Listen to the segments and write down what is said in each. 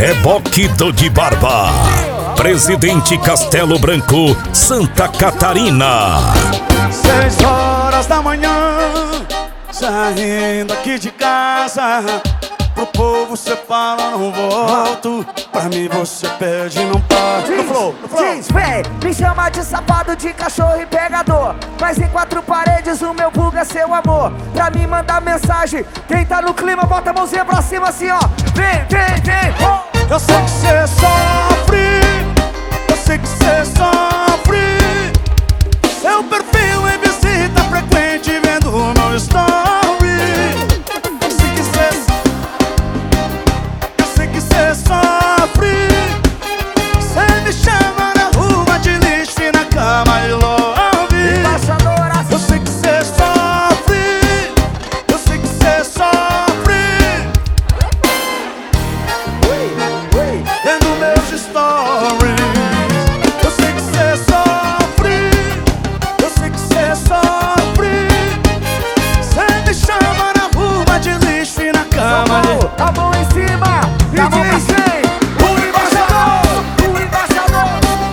Reboque do de Barba, Presidente Castelo Branco, Santa Catarina. 6 horas da manhã, saindo aqui de casa. Pro povo cê fala, não volto. Pra mim você pede, não pode. No flow. Diz, vem, me chama de safado, de cachorro e pegador. Mas em 4 paredes o meu vulgo é seu amor. Pra mim mandar mensagem, quem tá no clima bota a mãozinha pra cima assim ó. Vem, vem, vem, oh. Eu sei que cê sofre, eu sei que cê sofre. Seu perfil em visita frequente, vendo o meu story. Cê sofre, cê me chama na rua de lixo e na cama de love. Eu sei que cê sofre, eu sei que cê sofre. Vendo meus stories. Eu sei que cê sofre, eu sei que cê sofre. Cê me chama na rua de lixo e na cama de... A mão em cima e diz o embaixador, o embaixador.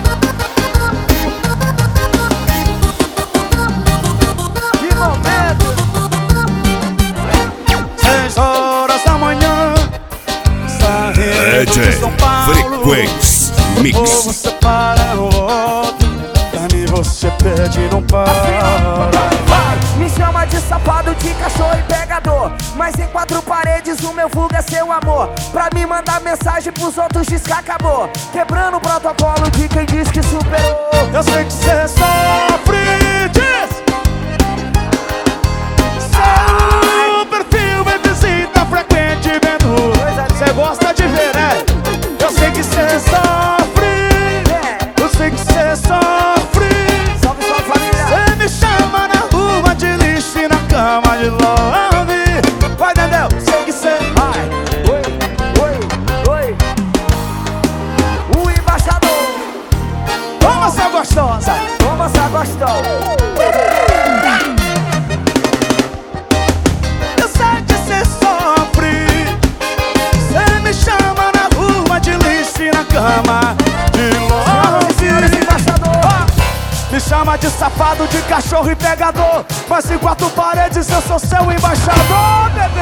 Que momento. 6 horas da manhã, saindo de São Paulo. Frequência Ou Mix. você para o outro, pra mim você pede e não para. Me chama de safado, de cachorro e pegador. Mas em 4 paredes o meu vulgo é seu amor. Pra me mandar mensagem pros outros diz que acabou. Quebrando o protocolo de quem diz que superou. Eu sei que cê sofre, diz. Seu perfil me visita frequente, vendo. Cê gosta de ver, né? Eu sei que cê sofre, eu sei que cê sofre. Salve, salve família. Cê me chama na rua de lixo e na cama de love. Vai, Dendel, sei que cê... Ai, oi. O embaixador. Toma, sua gostosa. Toma, essa gostosa. Eu sei que cê sofre. Cê me chama na rua de lixo e na cama de love. Embaixador. Me chama de safado, de cachorro e pegador. Mas em 4 paredes eu sou seu embaixador, bebê.